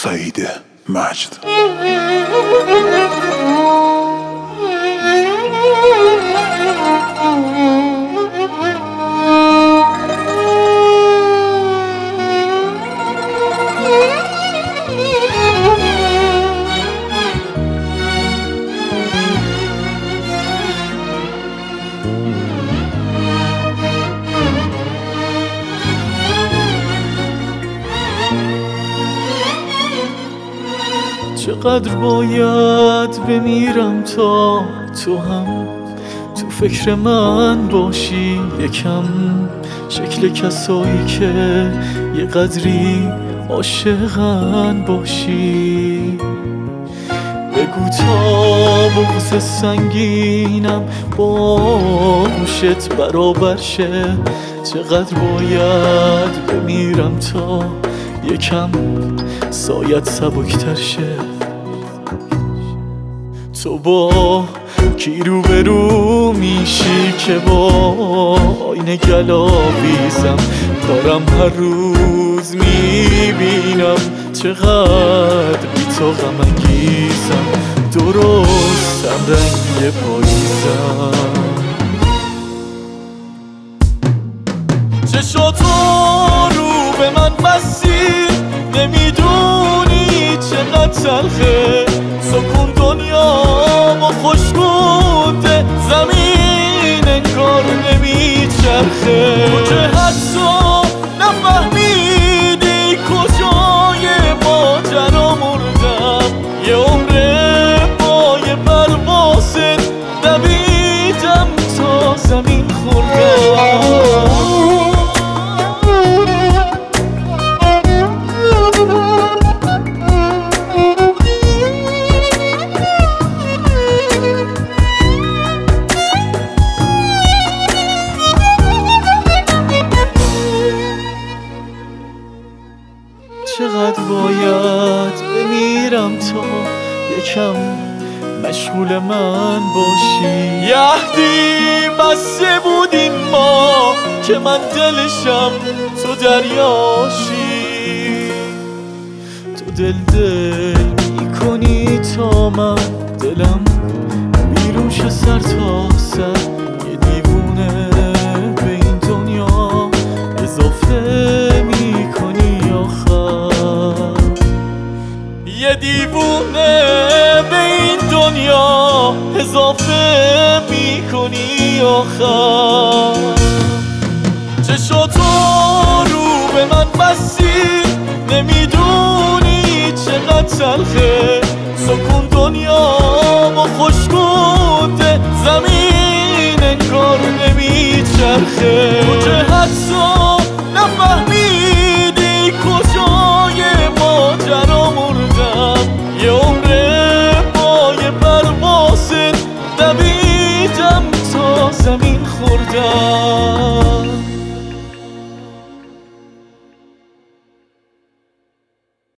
سعید مجد. چقدر باید بمیرم تا تو هم تو فکر من باشی، یکم شکل کسایی که یه قدری عاشقن باشی. بگو تا بغض سنگینم با گوشت برابر شه. چقدر باید بمیرم تا یکم سایت سبکتر شه. تو با کی روبرو میشی که با آینه گلاویزم؟ دارم هر روز میبینم چقدر بی تو غم انگیزم. درستم رنگ پاییزم. چشاتو رو به من بستی، نمیدونی چقدر تلخه. سکون دنیامو خوش بوده، زمین انگار نمیچرخه. تو که حتی نفهمیدی کجای ماجرا مردم. یه عمره با یه پرواز دویدم تا زمین خوردم. چقدر باید بمیرم تا یکم مشغول من باشی. یهدی بسته بودیم ما که من دلشم تو دریاشی. تو دل میکنی تا من دلم بیرون شه سر تا سر. یه دیوونه به این دنیا اضافه میکنی آخر. یه دیوونه به این دنیا اضافه میکنی آخر. چشاتو رو به من بستی، نمیدونی چقدر تلخه. سکون دنیامو خوش بوده، زمین انگار نمیچرخه. تو که حتی نفهمیدی کجای ماجرا مردم. یه عمره با یه پرواز دویدم تا زمین خوردم.